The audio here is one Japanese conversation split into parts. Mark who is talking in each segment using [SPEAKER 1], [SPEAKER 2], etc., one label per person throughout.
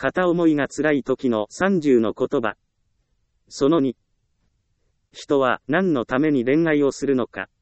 [SPEAKER 1] 片思いが辛い時の30の言葉。その2。人は何のために恋愛をするのか。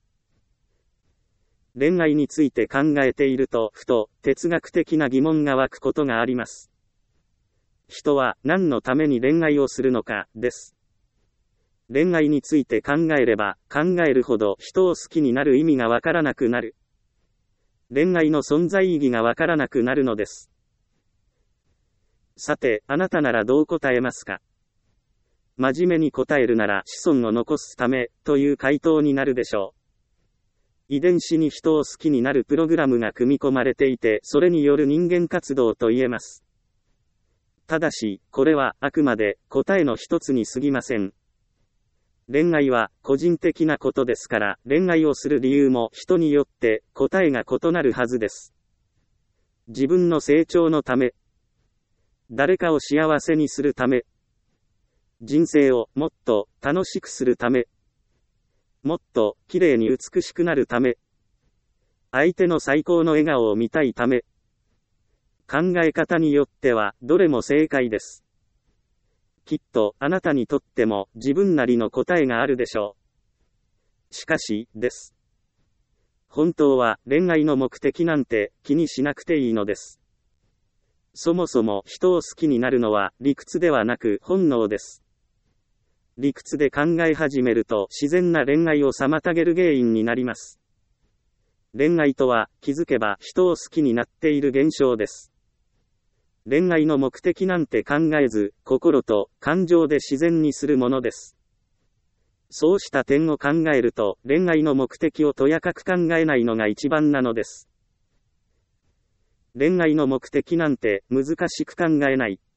[SPEAKER 1] 恋愛について考えていると、ふと哲学的な疑問が湧くことがあります。人は何のために恋愛をするのか、です。恋愛について考えれば考えるほど人を好きになる意味がわからなくなる。恋愛の存在意義がわからなくなるのです。さて、あなたならどう答えますか？真面目に答えるなら子孫を残すためという回答になるでしょう。遺伝子に人を好きになるプログラムが組み込まれていて、それによる人間活動と言えます。ただし、これはあくまで答えの一つに過ぎません。恋愛は個人的なことですから、恋愛をする理由も人によって答えが異なるはずです。自分の成長のため、誰かを幸せにするため、人生をもっと楽しくするため、もっと綺麗に美しくなるため、相手の最高の笑顔を見たいため、考え方によってはどれも正解です。きっとあなたにとっても自分なりの答えがあるでしょう。しかし、です。本当は恋愛の目的なんて気にしなくていいのです。そもそも人を好きになるのは理屈ではなく本能です。理屈で考え始めると自然な恋愛を妨げる原因になります。恋愛とは気づけば人を好きになっている現象です。恋愛の目的なんて考えず、心と感情で自然にするものです。そうした点を考えると、恋愛の目的をとやかく考えないのが一番なのです。恋愛の目的なんて難しく考えない。